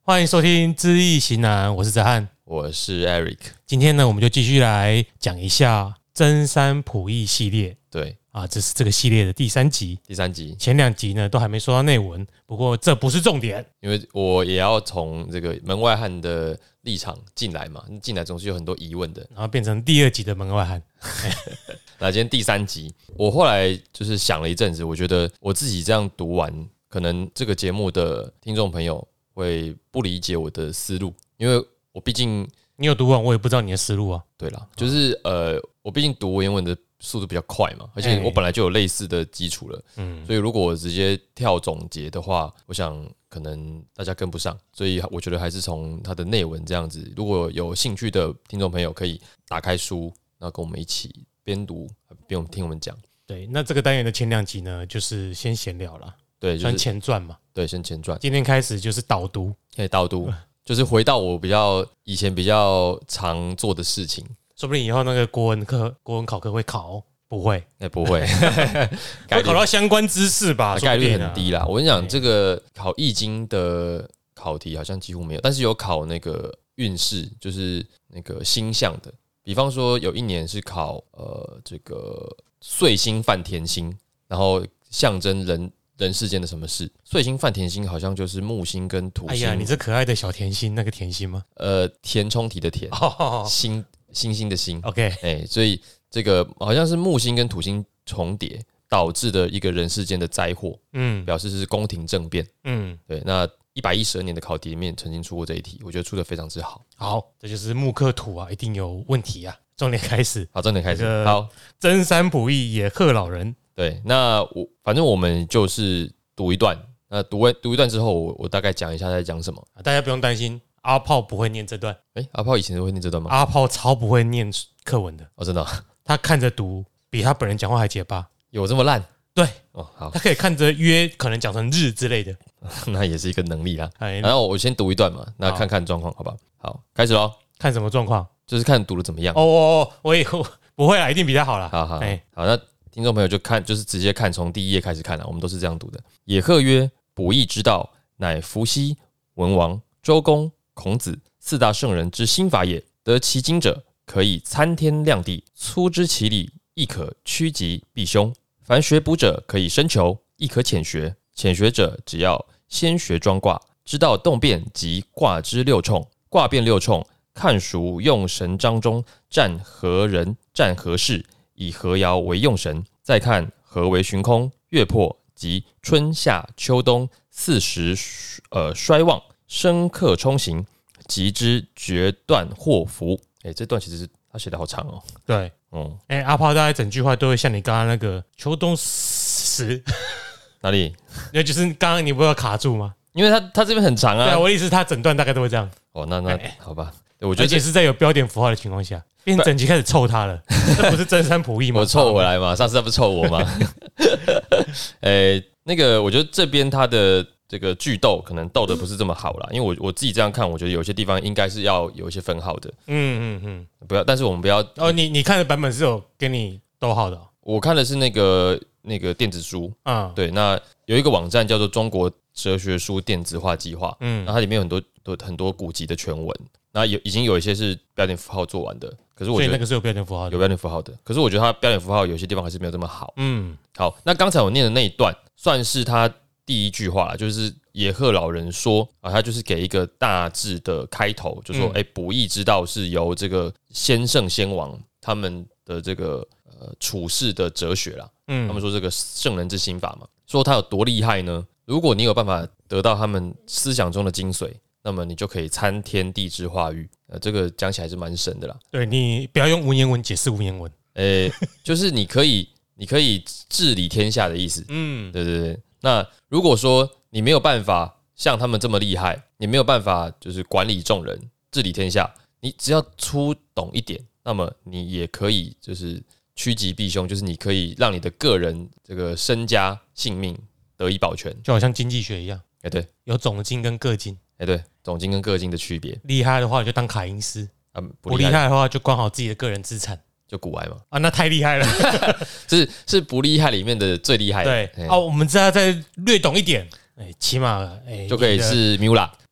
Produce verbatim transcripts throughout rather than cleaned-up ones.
欢迎收听知易行难，我是泽汉， 我是 Eric。 今天呢，我们就继续来讲一下真三普义系列。 对啊，这是这个系列的第三集。 第三集前两集呢都还没说到内文，不过这不是重点， 因为我也要从这个门外汉的立场进来嘛，进来总是有很多疑问的， 然后变成第二集的门外汉。 那今天第三集，我后来就是想了一阵子，我觉得我自己这样读完，可能这个节目的听众朋友会不理解我的思路，因为我毕竟你有读完，我也不知道你的思路啊。 对啦，就是呃，我毕竟读文言文的速度比较快嘛，而且我本来就有类似的基础了，嗯，所以如果我直接跳总结的话，我想可能大家跟不上，所以我觉得还是从它的内文这样子，如果有兴趣的听众朋友可以打开书，然后跟我们一起边读边听我们讲。 对，那这个单元的前两集呢，就是先闲聊啦， 对，就是算前传嘛。 对，先前传。 今天开始就是导读， 可以导读，就是回到我比较以前比较常做的事情。 说不定以后那个国文课、国文考科会考、哦，不会， 哎、欸，不会， 会考到相关知识吧？ 概率很低啦。我跟你讲，这个考易经的考题好像几乎没有，但是有考那个运势，就是那个星象的。比方说，有一年是考呃这个岁星犯田星，然后象征人。人世间的什么事？岁星犯田星好像就是木星跟土星。 哎呀，你这可爱的小甜心，那个甜心吗？ 呃，填充题的填， 哦、 星星星的星。 OK， 哎、欸，所以这个好像是木星跟土星重叠导致的一个人世间的灾祸。嗯，表示是宫廷政变。嗯，对。那一百一十二年的考题里面曾经出过这一题，我觉得出的非常之好。 好，这就是木刻土啊，一定有问题啊。重点开始， 好，重点开始。這個、好， 真三普义野鹤老人。 对，那我反正我们就是读一段，那读完读一段之后，我我大概讲一下在讲什么。 大家不用担心，阿炮不会念这段。 哎、欸，阿炮以前都会念这段吗？ 阿炮超不会念课文的。 哦，真的、哦？ 他看着读，比他本人讲话还结巴。 有这么烂？ 对， 哦，好， 他可以看着约，可能讲成日之类的， 那也是一个能力啦。然后我先读一段嘛，那看看状况，好不好？好，开始咯。 看什么状况？ 就是看读的怎么样。 哦哦哦，我以后不会啦，一定比他好啦。 好好，欸、好，那。听众朋友就看，就是直接看从第一页开始看了，我们都是这样读的。野鹤曰：“卜易之道，乃伏羲、文王、周公、孔子四大圣人之心法也。得其精者，可以参天量地；粗知其理，亦可趋吉避凶。凡学卜者，可以深求，亦可浅学。浅学者，只要先学庄卦，知道动变及卦之六冲，卦变六冲，看熟用神章中占何人，占何事。”以何爻为用神，再看何为旬空、月破及春夏秋冬四时呃衰旺，生克冲刑，即之决断祸福。哎、欸，这段其实是他写的好长哦。 对，嗯，哎、欸，阿炮大概整句话都会像你刚刚那个秋冬时哪里？ 那就是刚刚你不是要卡住吗？ 因为他他这边很长啊。 对啊，我的意思他整段大概都会这样。 哦，那那、欸、好吧。我觉得而且是在有标点符号的情况下，变整集开始凑他了，这不是真三普义吗？ 我凑回来嘛，上次他不凑我吗？诶、欸，那个我觉得这边他的这个句斗可能斗的不是这么好啦，因为我我自己这样看，我觉得有些地方应该是要有一些分号的。嗯嗯嗯，不要，但是我们不要哦。你你看的版本是有给你逗号的、哦， 我看的是那个那个电子书啊、嗯，对，那有一个网站叫做中国哲学书电子化计划，嗯，然后它里面有很多多很多古籍的全文。那有已经有一些是标点符号做完的，可是我觉得所以那个是有标点符号的， 有标点符号的。可是我觉得它标点符号有些地方还是没有这么好。嗯，好，那刚才我念的那一段算是他第一句话，就是野鹤老人说啊，他就是给一个大致的开头，就说哎，卜易之道是由这个先圣先王他们的这个呃处世的哲学啦。嗯，他们说这个圣人之心法嘛，说他有多厉害呢？如果你有办法得到他们思想中的精髓。那么你就可以参天地之化育，呃，这个讲起来是蛮神的啦。 对，你不要用文言文解释文言文， 诶、欸，就是你可以，你可以治理天下的意思。嗯，对对对。那如果说你没有办法像他们这么厉害，你没有办法就是管理众人、治理天下，你只要粗懂一点，那么你也可以就是趋吉避凶，就是你可以让你的个人这个身家性命得以保全， 就好像经济学一样。 哎、欸，对， 有总经跟个经。 哎、欸，对，总经跟个经的区别。 厉害的话，你就当卡因斯；啊， 不厉害的话，就管好自己的个人资产， 就股癌嘛。 啊，那太厉害了， 是是不厉害里面的最厉害的。 对，哦、啊，我们只要再略懂一点，哎，起码哎就可以是 Mula。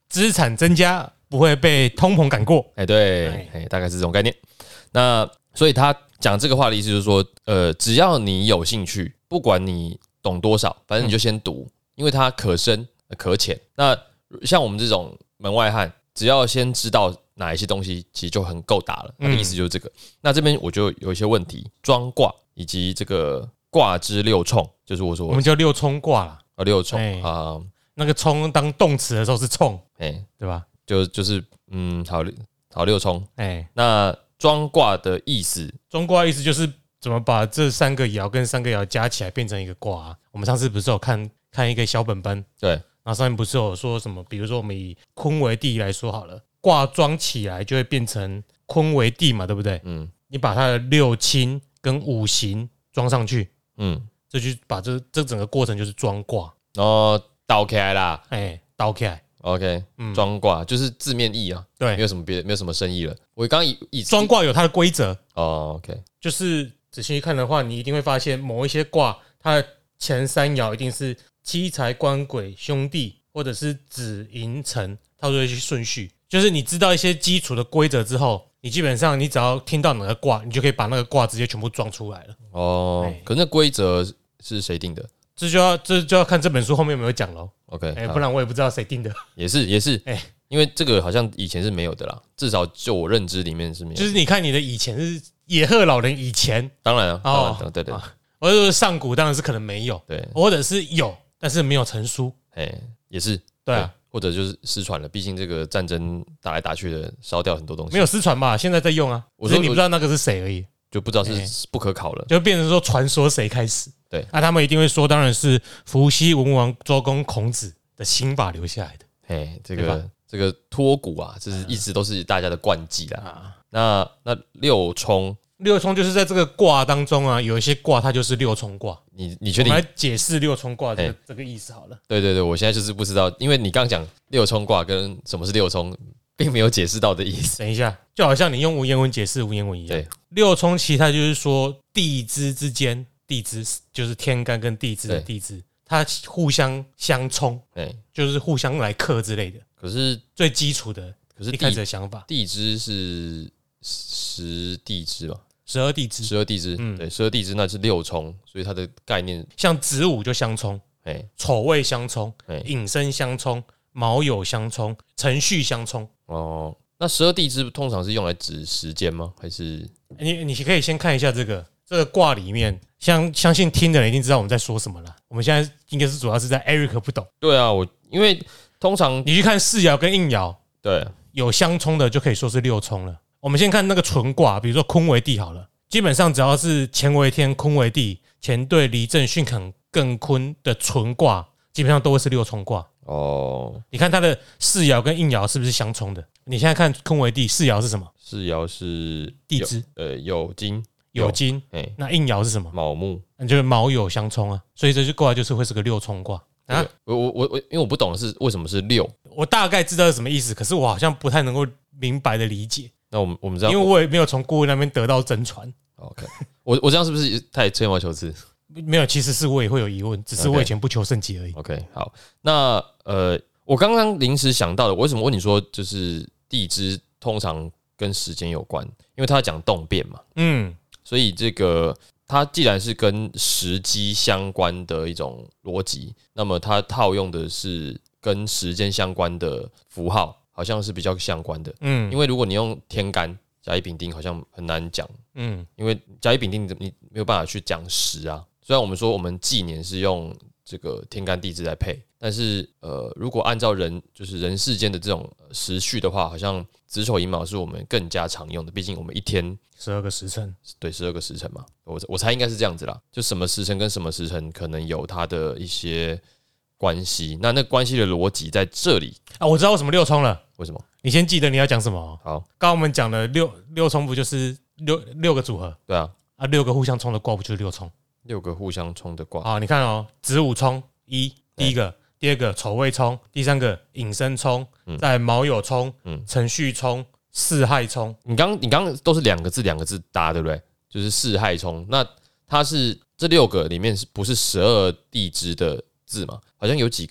资产增加不会被通膨赶过。 哎、欸，对，哎、欸，大概是这种概念。那所以他讲这个话的意思就是说，呃，只要你有兴趣，不管你懂多少，反正你就先读，嗯、因为它可深可浅。那像我们这种门外汉，只要先知道哪一些东西，其实就很够打了。他的意思就是这个。嗯、那这边我就有一些问题，庄卦以及这个卦之六冲，就是我说我们叫六冲卦啦。 啊，六冲欸、 啊， 那个冲当动词的时候是冲，哎、 欸， 对吧？ 就就是嗯，好好六冲，哎、 欸， 那庄卦的意思， 庄卦意思就是怎么把这三个爻跟三个爻加起来变成一个卦、啊。我们上次不是有看看一个小本本， 对， 然后上面不是有说什么，比如说我们以坤为地来说好了，卦庄起来就会变成坤为地嘛，对不对？嗯，你把它的六亲跟五行装上去，嗯。这就把这这整个过程就是庄卦， 然后倒起来啦， 哎、欸，倒起来 ，OK， 庄卦、嗯、就是字面意啊， 对， 没有什么别没有什么深意了。我刚刚以庄卦有它的规则哦 ，OK， 就是仔细看的话，你一定会发现某一些卦，它的前三爻一定是七财官鬼兄弟，或者是子寅辰，它都会去顺序。就是你知道一些基础的规则之后，你基本上你只要听到哪个卦，你就可以把那个卦直接全部装出来了。 哦，可是那规则是谁定的？ 这就要这就要看这本书后面有没有讲喽。 OK， 哎、欸，不然我也不知道谁定的。 也是也是，哎、 欸， 因为这个好像以前是没有的啦，至少就我认知里面是没有的。 就是你看你的以前是野鹤老人以前， 当然啊，当然、哦、对对。 我说上古当然是可能没有， 对， 或者是有，但是没有成书。 哎、欸，也是， 对啊。 对，或者就是失传了，毕竟这个战争打来打去的，烧掉很多东西。 没有失传吧？现在在用啊，我说你不知道那个是谁而已， 就不知道是不可考了， 就变成说传说谁开始。 对， 那、啊、他们一定会说，当然是伏羲、文王、周公、孔子的心法留下来的。 哎，这个这个托古啊，这是一直都是大家的惯技啦。啊、那那六冲， 六冲就是在这个卦当中啊，有一些卦它就是六冲卦。 你你确定？ 我们来解释六冲卦这个这个意思好了。 对对对，我现在就是不知道，因为你刚讲六冲卦跟什么是六冲，并没有解释到的意思。 等一下，就好像你用文言文解释文言文一样。对，六冲其实它就是说地支之间。地支就是天干跟地支的地支，它互相相冲，就是互相来克之类的。 可是最基础的，可是一开始的想法， 地支是十地支嘛？ 十二地支， 十二地支，嗯，对，十二地支那是六冲，所以它的概念像子午就相冲，哎，丑未相冲，寅申相冲，卯酉相冲，辰戌相冲。 哦，那十二地支通常是用来指时间吗？还是你你可以先看一下这个。这个卦里面，相相信听的人一定知道我们在说什么了。我们现在应该是主要是在 Eric 不懂。 对啊，我因为通常你去看世爻跟应爻， 对，有相冲的就可以说是六冲了。我们先看那个纯卦，比如说坤为地好了，基本上只要是乾为天，坤为地，乾兑离震巽坎艮坤的纯卦，基本上都会是六冲卦。哦，你看它的世爻跟应爻是不是相冲的？你现在看坤为地，世爻是什么？ 世爻是地支， 呃，酉金。 酉金，那应爻是什么？ 卯木， 那就是卯酉相冲啊，所以这句卦就是会是个六冲卦啊。 我我我我，因为我不懂的是为什么是六， 我大概知道是什么意思，可是我好像不太能够明白的理解。 那我们我们知道， 因为我也没有从顾问那边得到真传。 OK， 我我这样是不是太吹毛求疵？ 没有，其实是我也会有疑问，只是我以前不求甚解而已。 OK， 好，那呃，我刚刚临时想到的，我为什么问你说就是地支通常跟时间有关？因为它讲动变嘛，嗯。所以这个它既然是跟时机相关的一种逻辑，那么它套用的是跟时间相关的符号，好像是比较相关的。嗯，因为如果你用天干甲乙丙丁，好像很难讲。嗯，因为甲乙丙丁你没有办法去讲时啊。虽然我们说我们纪年是用这个天干地支来配，但是呃，如果按照人就是人世间的这种时序的话，好像子丑寅卯是我们更加常用的。毕竟我们一天十二个时辰， 对，十二个时辰嘛，我我猜应该是这样子啦。就什么时辰跟什么时辰可能有它的一些关系，那那关系的逻辑在这里啊。我知道为什么六冲了， 为什么？ 你先记得你要讲什么。 好， 刚刚我们讲的六六冲不就是六六个组合？ 对啊，啊六个互相冲的卦不就是六冲？ 六个互相冲的卦。 好，你看哦，子午冲一，第一个。第二个丑未冲，第三个寅申冲，再卯酉冲，辰戌冲，巳亥冲。 你刚你刚都是两个字两个字搭，对不对？就是巳亥冲。那它是这六个里面是不是十二地支的字嘛？好像有几个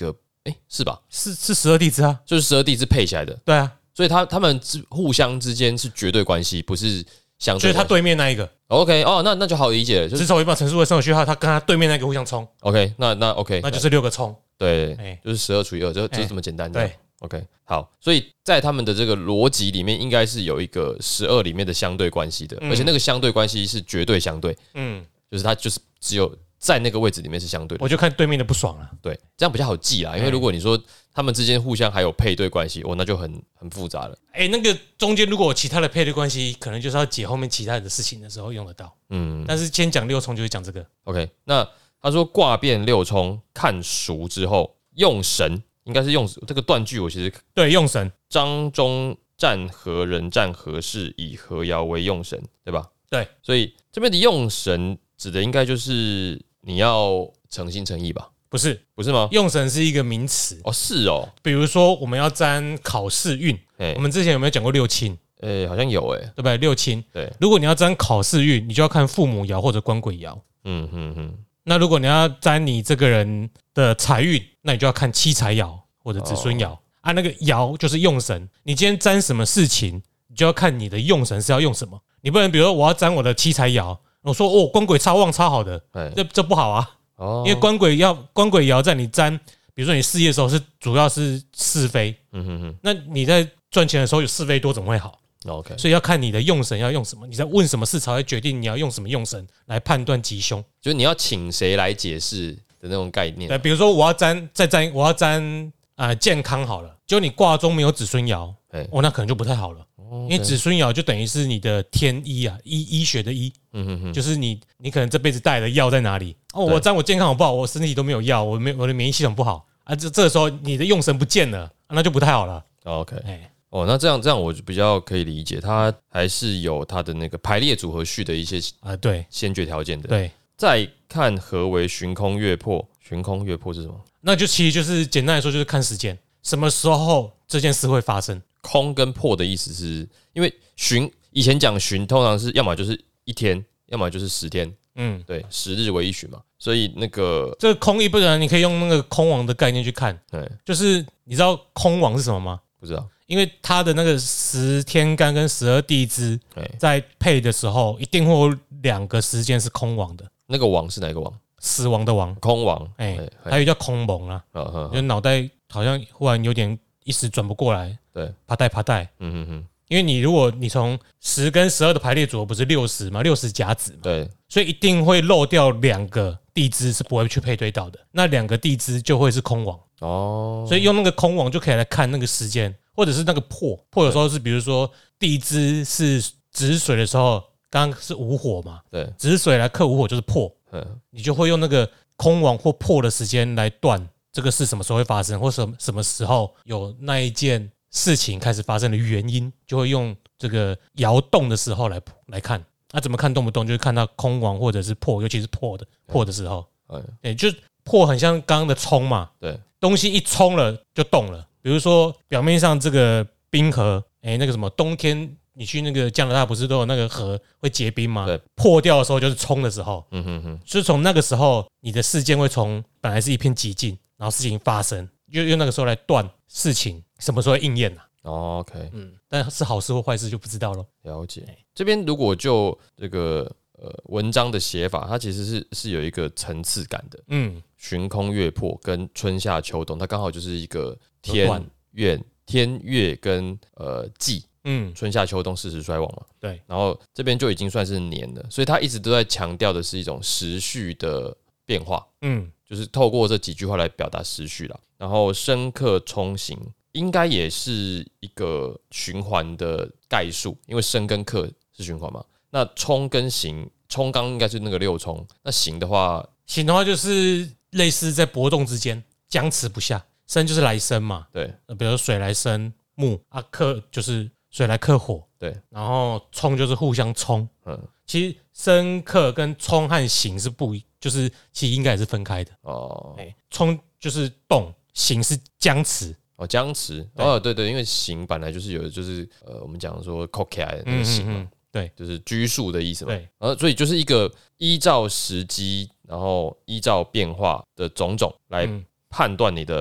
哎，是吧？ 是是十二地支啊， 就是十二地支配起来的。 对啊， 所以他他们互相之间是绝对关系，不是相对关系。 就是他对面那一个。 OK， 哦，那那就好理解了。 子丑寅卯辰巳未申酉戌亥，他跟他对面那个互相冲。 OK， 那那 OK， 那就是六个冲。 对，欸、就是十二除以二，就就这么简单。 对 ，OK， 好，所以在他们的这个逻辑里面，应该是有一个十二里面的相对关系的，嗯、而且那个相对关系是绝对相对。嗯，就是它就是只有在那个位置里面是相对的。 我就看对面的不爽了。 对，这样比较好记啦。因为如果你说他们之间互相还有配对关系，哦，那就很很复杂了。 哎、欸，那个中间如果有其他的配对关系，可能就是要解后面其他的事情的时候用得到。嗯，但是先讲六冲就是讲这个。 OK， 那他说卦变六冲，看熟之后用神，应该是用这个断句。我其实对用神， 张中占何人占何事，以何爻为用神，对吧？ 对， 所以这边的用神指的应该就是你要诚心诚意吧？ 不是， 不是吗？ 用神是一个名词哦，是哦。 比如说我们要占考试运，我们之前有没有讲过六亲？ 诶、欸，好像有诶、欸， 对不对？六亲， 对。 如果你要占考试运，你就要看父母爻或者官鬼爻。嗯嗯嗯。那如果你要占你这个人的财运，那你就要看妻财爻或者子孙爻。哦、啊，那个爻就是用神，你今天占什么事情，你就要看你的用神是要用什么。你不能比如说我要占我的妻财爻，我说哦官鬼超旺超好的，这这不好啊。哦、因为官鬼要官鬼爻在你占，比如说你事业的时候是主要是是非，嗯哼哼，那你在赚钱的时候有是非多怎么会好？ OK， 所以要看你的用神要用什么，你在问什么事才会决定你要用什么用神来判断吉凶， 就是你要请谁来解释的那种概念。 对，比如说我要占再占我要占啊、呃、健康好了，就你卦中没有子孙爻，哦那可能就不太好了。因为子孙爻就等于是你的天医啊，医医学的医，嗯哼哼，就是你你可能这辈子带的药在哪里？哦，我占我健康好不好？我身体都没有药，我没我的免疫系统不好啊，这这个时候你的用神不见了，啊、那就不太好了。 OK， 哦，那这样这样我就比较可以理解，它还是有它的那个排列组合序的一些啊对先决条件的。 对， 再看何为旬空月破，旬空月破是什么？ 那就其实就是简单来说就是看时间，什么时候这件事会发生。 空跟破的意思是，因为旬以前讲旬通常是要么就是一天，要么就是十天，嗯，对，十日为一旬嘛。所以那个这个空一不然你可以用那个空王的概念去看，对，就是你知道空王是什么吗？ 不知道， 因为它的那个十天干跟十二地支在配的时候，一定会有两个时间是空王的。 那个王是哪个王？ 死亡的王， 空王， 哎，还有叫空蒙啊，就脑袋好像忽然有点一时转不过来。对，爬带爬带，嗯哼哼，因为你如果你从十跟十二的排列组合不是六十嘛，六十甲子嘛，对，所以一定会漏掉两个地支是不会去配对到的，那两个地支就会是空王哦，所以用那个空王就可以来看那个时间，或者是那个破破有时候是比如说地支是子水的时候，刚刚是午火嘛，对，子水来克午火就是破，你就会用那个空王或破的时间来断这个事什么时候会发生，或什什么时候有那一件事情开始发生的原因，就会用这个爻动的时候来来看。那、啊、怎么看动不动，就是看到空亡或者是破，尤其是破的破的时候，哎，就破很像刚刚的冲嘛，对，东西一冲了就动了。比如说表面上这个冰河，哎，那个什么冬天你去那个加拿大不是都有那个河会结冰吗？对，破掉的时候就是冲的时候，嗯哼哼，就是从那个时候你的事件会从本来是一片寂静，然后事情发生，用用那个时候来断事情什么时候会应验啊？哦 ，OK， 嗯，但是好事或坏事就不知道了。 了解。这边如果就这个呃文章的写法，它其实是是有一个层次感的。嗯，旬空月破跟春夏秋冬，它刚好就是一个天月天月跟呃季，嗯，春夏秋冬四时衰亡嘛。对。然后这边就已经算是年了，所以它一直都在强调的是一种时序的变化。嗯，就是透过这几句话来表达时序啦。然后生克冲刑。应该也是一个循环的概述，因为生跟克是循环嘛。那冲跟刑，冲刚应该是那个六冲，那刑的话， 刑的话就是类似在搏动之间僵持不下，生就是来生嘛，对，比如说水来生木啊，克就是水来克火，对，然后冲就是互相冲，嗯，其实生克跟冲和刑是不，就是其实应该也是分开的哦，哎，冲就是动，刑是僵持。 哦，僵持哦，对对，因为刑本来就是有，就是呃，我们讲说扣起来的那个刑嘛，嗯嗯嗯对，就是拘束的意思嘛。对，然后所以就是一个依照时机，然后依照变化的种种来判断你的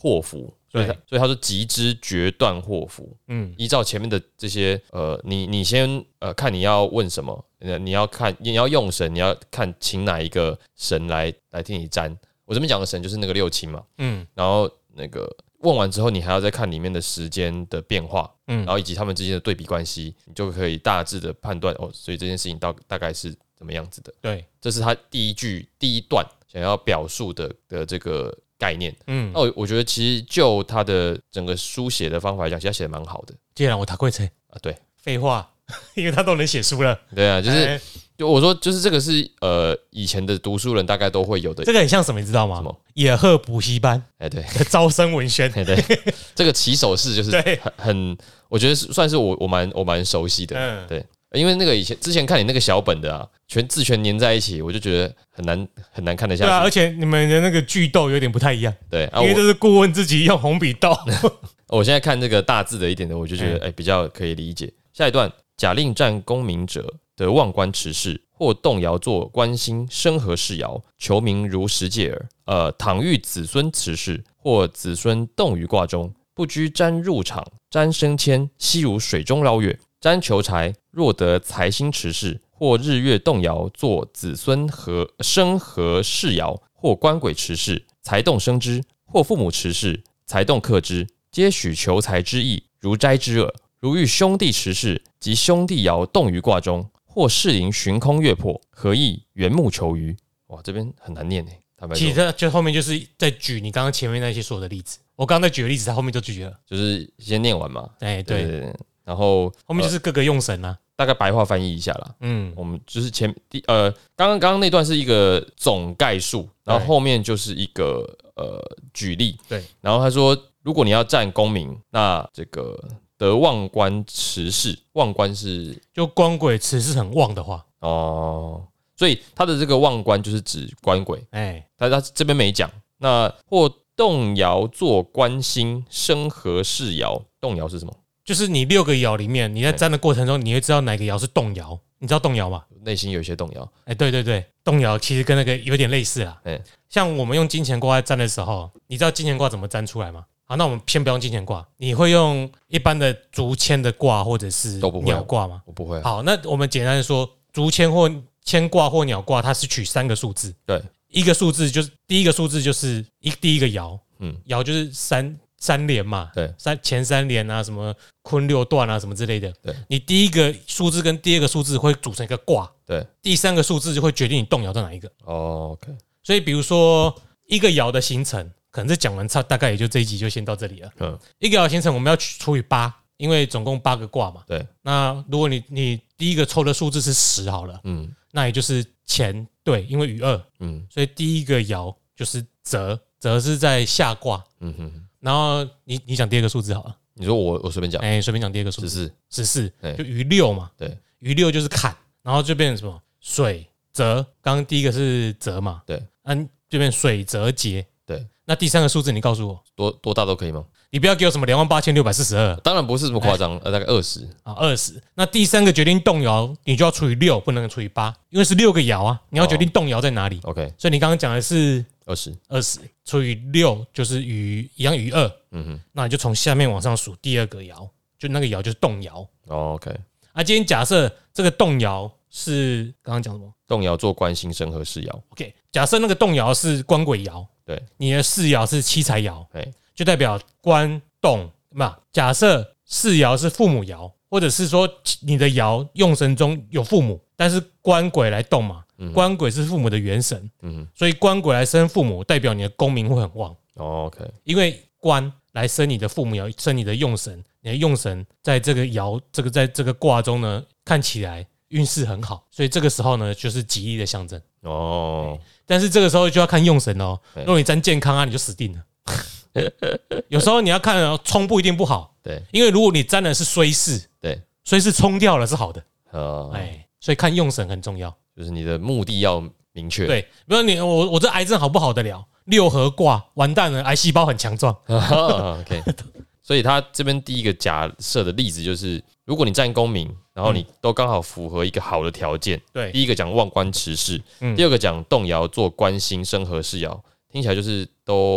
祸福，所以他所以他说急之决断祸福。嗯，依照前面的这些呃，你你先呃看你要问什么，你要看你要用神，你要看请哪一个神来来替你占。我这边讲的神就是那个六亲嘛，嗯，然后那个问完之后，你还要再看里面的时间的变化，嗯，然后以及他们之间的对比关系，你就可以大致的判断哦，所以这件事情到大概是怎么样子的。 对， 这是他第一句第一段想要表述的的这个概念。嗯，那我我觉得其实就他的整个书写的方法来讲，其实他写的蛮好的。 既然我打过车啊，对， 废话，因为他都能写书了。 对啊，就是。欸就我说，就是这个是呃，以前的读书人大概都会有的。 这个很像什么，你知道吗？什么？野鹤补习班， 哎、欸，对， 招生文宣， 哎、欸，对，这个起手式就是很很，我觉得算是我我蛮我蛮熟悉的，嗯，对，因为那个以前之前看你那个小本的啊，全字全粘在一起，我就觉得很难很难看得下去。 对啊，而且你们的那个句斗有点不太一样， 对， 啊、因为这是顾问自己用红笔斗。 我现在看这个大字的一点的，我就觉得哎、欸、比较可以理解。下一段，假令占功名者，得望官持事。或动摇作官星生和世爻，求名如实界耳。呃，倘遇子孙持事，或子孙动于卦中，不居占入场，占升迁，悉如水中捞月。占求财，若得财星持事，或日月动摇作子孙和生和世爻，或官鬼持事，财动生之；或父母持事，财动克之，皆许求财之意，如摘之耳。如遇兄弟持事，及兄弟爻动于卦中。或士林寻空月破，何意缘木求鱼？哇，这边很难念诶。 其实就后面就是在举你刚刚前面那些所有的例子，我刚刚在举的例子，他后面就举了， 就是先念完嘛。 哎、欸，对，對對對， 然后后面就是各个用神啊， 呃、大概白话翻译一下啦。嗯，我们就是前第呃，刚刚刚刚那段是一个总概述，然后后面就是一个呃举例。对，然后他说，如果你要占功名，那这个。得望官持事，望官是就官鬼持事很旺的话哦，所以他的这个望官就是指官鬼，哎、欸，但他这边没讲。那或动摇作官星，生和世爻，动摇是什么？ 就是你六个爻里面，你在占的过程中，你会知道哪个爻是动摇。你知道动摇吗？ 内心有一些动摇。 哎、欸，对对对，动摇其实跟那个有点类似啦。哎、欸，像我们用金钱卦在占的时候，你知道金钱卦怎么占出来吗？好，那我们先不用金钱卦，你会用一般的竹签的卦或者是鸟卦吗？ 我不会。 好，那我们简单的说，竹签或签卦或鸟卦，它是取三个数字。对，一个数字就是第一个数字就是一第一个爻，嗯，爻就是三三连嘛，对，三前三连啊，什么坤六段啊，什么之类的。对，你第一个数字跟第二个数字会组成一个卦，对，第三个数字就会决定你动摇到哪一个。 哦 ，OK。 所以比如说一个爻的形成。可能是讲完差大概也就这一集就先到这里了。嗯，一个爻形成我们要除以八，因为总共八个卦嘛。对，那如果你你第一个抽的数字是十好了，嗯，那也就是乾对，因为余二，嗯，所以第一个爻就是泽，泽是在下卦。嗯哼，然后你你讲第二个数字好了。 你说我我随便讲， 哎，随便讲第二个数字， 十四， 十四，就余六嘛。对，余六就是坎，然后就变成什么水泽，刚刚第一个是泽嘛。对，那就变水泽节。对。那第三个数字你告诉我多多大都可以吗？ 你不要给我什么两万八千六百四十二， 当然不是这么夸张，呃，大概二十啊，二十。那第三个决定动摇，你就要除以六，不能除以八，因为是六个爻啊，你要决定动摇在哪里。OK， 所以你刚刚讲的是二十， 二十除以六就是余一样余二，嗯哼，那你就从下面往上数第二个爻，就那个爻就是动摇。 OK， 啊，今天假设这个动摇是刚刚讲什么？ 动摇做官星生和世爻。 OK， 假设那个动摇是官鬼爻。对，你的世爻是七财爻，就代表官动嘛。假设世爻是父母爻，或者是说你的爻用神中有父母，但是官鬼来动嘛，嗯、官鬼是父母的元神，嗯、所以官鬼来生父母，代表你的功名会很旺。 哦、OK， 因为官来生你的父母爻，生你的用神，你的用神在这个爻这个在这个卦中呢，看起来运势很好，所以这个时候呢，就是吉利的象征。哦，但是这个时候就要看用神哦。如果你占健康啊，你就死定了。有时候你要看哦，冲不一定不好。对，因为如果你占的是衰势，对，衰势冲掉了是好的。哦，哎，所以看用神很重要， 就是你的目的要明确。 对，比如你我我这癌症好不好得了？六合卦完蛋了，癌细胞很强壮。 OK， 所以他这边第一个假设的例子就是，如果你占功名。然后你都刚好符合一个好的条件，对，第一个讲望官持事，嗯、第二个讲动摇做官星生和世爻，听起来就是都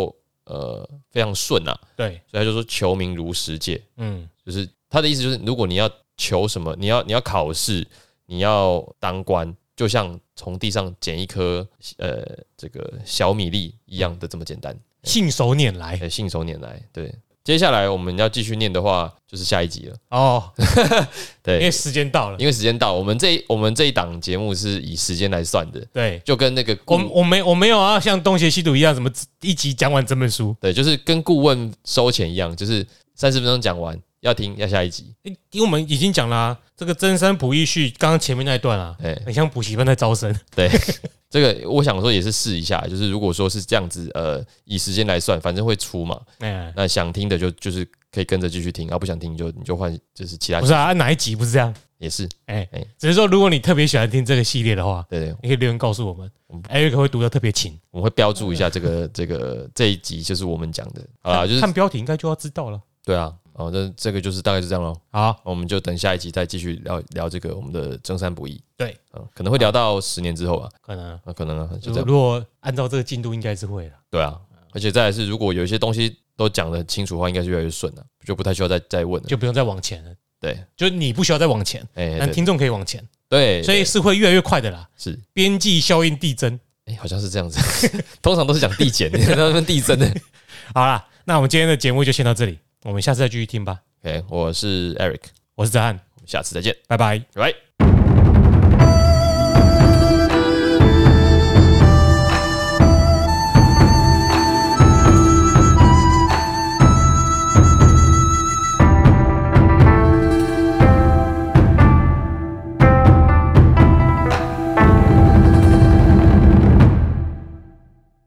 呃非常顺啊， 对， 所以他就说求名如实界， 嗯， 就是他的意思就是，如果你要求什么，你要你要考试，你要当官，就像从地上捡一颗呃这个小米粒一样的这么简单， 信手拈来， 哎，信手拈来。对，接下来我们要继续念的话，就是下一集了。 哦， 对， 因为时间到了， 因为时间到，我们这我们这一档节目是以时间来算的， 对， 就跟那个我我没我没有啊，像东邪西毒一样，什么一集讲完整本书， 对，就是跟顾问收钱一样，就是三十分钟讲完。要听要下一集， 因为我们已经讲啦、啊，这个真山普义序刚刚前面那一段啊， 欸、 很像补习班在招生。 对，这个我想说也是试一下，就是如果说是这样子，呃，以时间来算，反正会出嘛，欸、那想听的就就是可以跟着继续听，啊，不想听你就你就换就是其他。 不是啊，哪一集不是这样？ 也是， 哎、欸欸、只是说如果你特别喜欢听这个系列的话， 对， 你可以留言告诉我们 ，Eric 会读得特别勤， 我们会标注一下这个这个这一集就是我们讲的，好啦，就是看标题应该就要知道了。 对啊。哦，这这个就是大概是这样咯。 好， 我们就等下一集再继续聊聊这个我们的征山不易。 对， 嗯，可能会聊到十年之后吧， 可能， 啊、可能啊，就这样。 如果按照这个进度，应该是会的。 对啊，而且再来是，如果有一些东西都讲得很清楚的话，应该是越来越顺了，就不太需要再再问了， 就不用再往前了。 对， 就你不需要再往前，欸、但听众可以往前。 对， 所以是会越来越快的啦。 是边际效应递增， 哎、欸，好像是这样子，通常都是讲递减，你看他们递增的。 好啦，那我们今天的节目就先到这里，我们下次再继续听吧。 OK， 我是 Eric， 我是泽汉， 我们下次再见， 拜拜， 拜拜。